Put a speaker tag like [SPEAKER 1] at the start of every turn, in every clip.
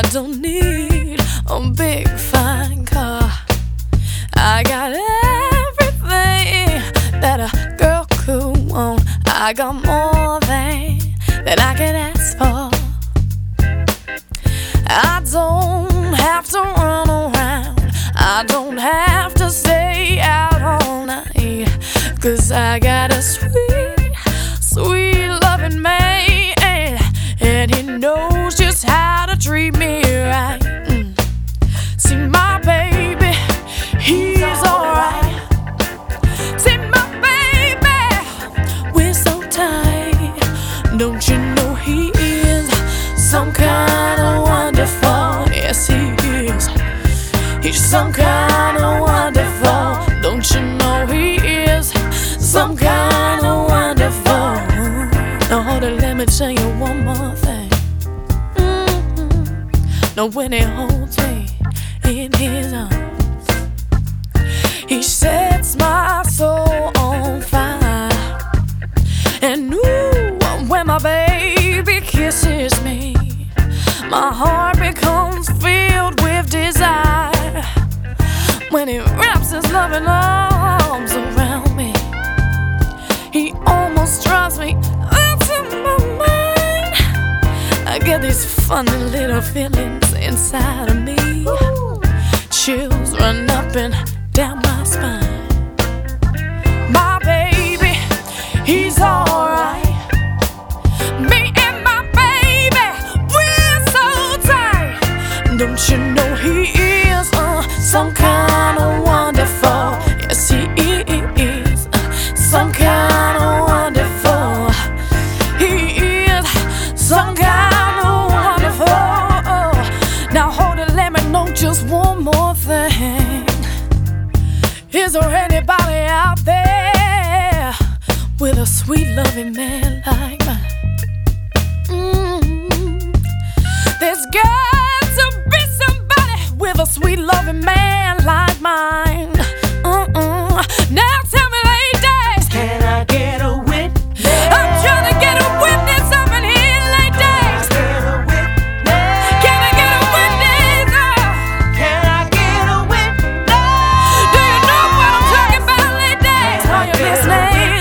[SPEAKER 1] don't need a big fine car. I got everything that a girl could want. I got more than I could ask for. I don't have to run around, I don't have to stay out all night, 'cause I got a sweet, sweet loving man, and he knows just how to treat me right. See my baby, he's alright. See my baby, we're so tight. Don't you know he is some kind of wonderful? Yes, he is. He's some kind of wonderful. Don't you know he is some kind of wonderful? Now hold it, let me tell you one more thing. Now when he holds me in his arms, he sets my soul on fire. And ooh, when my baby kisses me, my heart becomes filled with desire. When he wraps his loving arms around me, he almost drives me out of my mind. I get these funny little feelings inside of me. Chills run up and down my spine. My baby, he's alright. Me and my baby, we're so tight. Don't you know he is some kind of wonderful? Yes, he is some kind of wonderful. He is some kind of wonderful. Now hold it, let me know just one more thing. Is there anybody out there with a sweet loving man like mine? There's got to be somebody with a sweet loving man like mine. Now tell me, ladies,
[SPEAKER 2] can I get a witness?
[SPEAKER 1] I'm trying to get a witness up in here, ladies. Can I get a witness?
[SPEAKER 2] Can I get a witness?
[SPEAKER 1] Do you know what I'm talking about, ladies? Are you listening?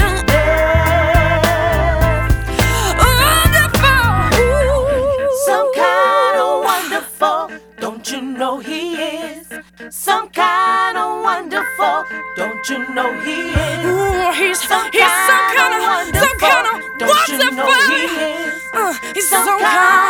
[SPEAKER 1] Wonderful.
[SPEAKER 2] Some kind of wonderful. Don't you know he is? Some kind of wonderful. Don't you know he is?
[SPEAKER 1] Ooh, he's some kind of
[SPEAKER 2] Don't you know he
[SPEAKER 1] wonderful.
[SPEAKER 2] is?
[SPEAKER 1] He's some kind